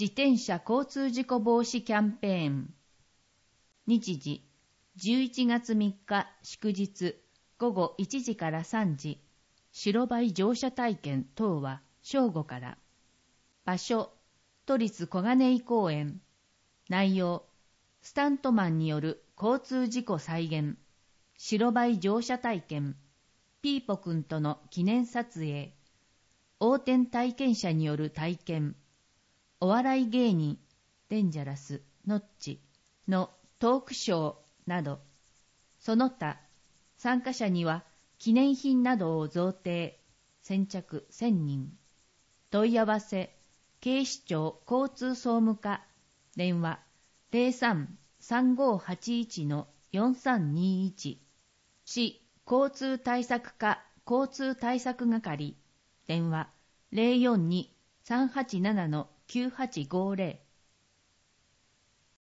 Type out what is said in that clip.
自転車交通事故防止キャンペーン。日時、11月3日祝日午後1時から3時、白バイ乗車体験等は正午から。場所、都立小金井公園。内容、スタントマンによる交通事故再現、白バイ乗車体験、ピーポくんとの記念撮影、横転体験者による体験、お笑い芸人、デンジャラス、ノッチのトークショーなど、その他、参加者には記念品などを贈呈、先着1000人。問い合わせ、警視庁交通総務課、電話03-3581-4321、市交通対策課交通対策係、電話042-387-9850